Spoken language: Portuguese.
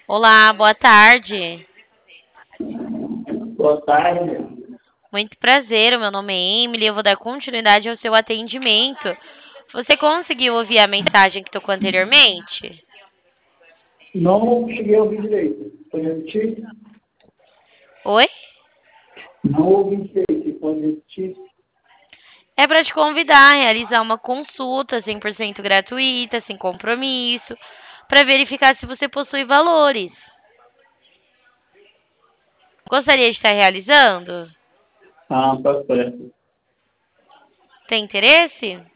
Olá, boa tarde. Boa tarde. Muito prazer, o meu nome é Emily, eu vou dar continuidade ao seu atendimento. Você conseguiu ouvir a mensagem que tocou anteriormente? Não cheguei a ouvir direito. Pode repetir? Oi? Não ouvi direito. Pode repetir? É para te convidar a realizar uma consulta 100% gratuita, sem compromisso, para verificar se você possui valores. Gostaria de estar realizando? Ah, tá certo. Tem interesse?